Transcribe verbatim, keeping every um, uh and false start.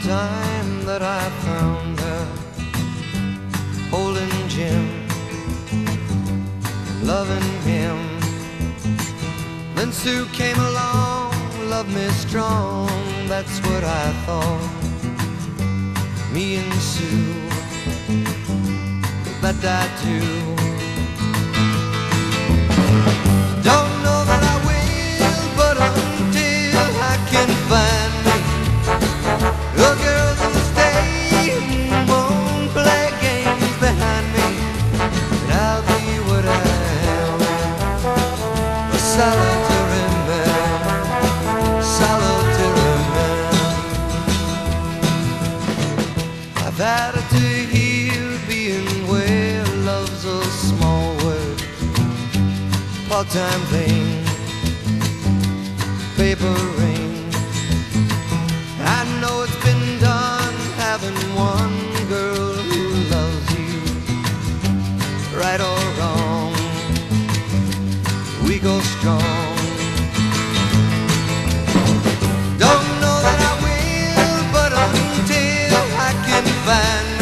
time that I found her holding Jim, loving him. Then Sue came along, loved me strong, that's what I thought. Me and Sue, but I do. Don't know that I will, but until I can find me a girl that'll stay and won't play games behind me, and I'll be what I am, a solitary man, solitary man. I've had it to hear being where love's a small word, part-time thing, paper rain. I know it's been done having one girl who loves you, right or wrong, we go strong. Don't know that I will, but until I can find